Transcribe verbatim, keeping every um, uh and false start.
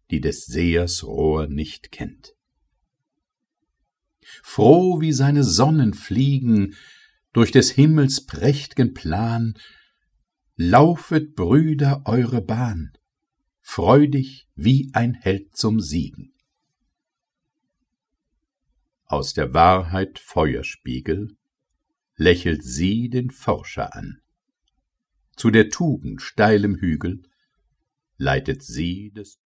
die des Sehers Rohr nicht kennt. Froh wie seine Sonnen fliegen durch des Himmels prächt'gen Plan, laufet, Brüder, eure Bahn, freudig wie ein Held zum Siegen. Aus der Wahrheit Feuerspiegel lächelt sie den Forscher an, zu der Tugend steilem Hügel leitet sie des